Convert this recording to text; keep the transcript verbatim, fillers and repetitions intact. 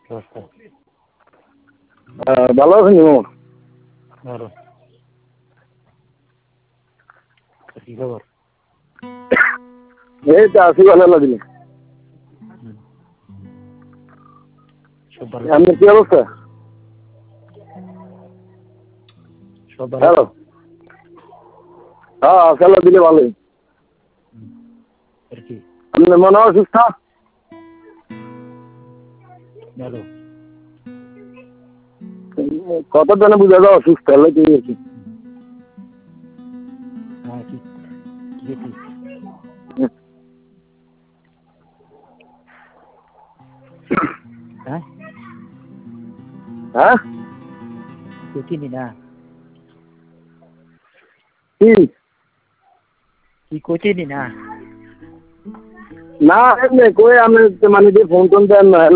নমস্কার। ভালো আছেন মামা? ভালো। কি খবর? এই তো আছি ভালো লাগলে। সব ভালো? আপনার কি অবস্থা? সব ভালো? হ্যালো। হ্যাঁ খেলা দিলে ভালোই। আর কি? আপনার মনে অসুস্থ? ভালো। কত জনে বুঝা যাও অসুস্থ হলে কি হয়েছে? হ্যাঁ ঠিক ঠিক ঠিক। হ্যাঁ হ্যাঁ তুই চিনি না? কি তুই কই চিনি না? না এমনি কই আমি মানে যে ফোন টোন দেন না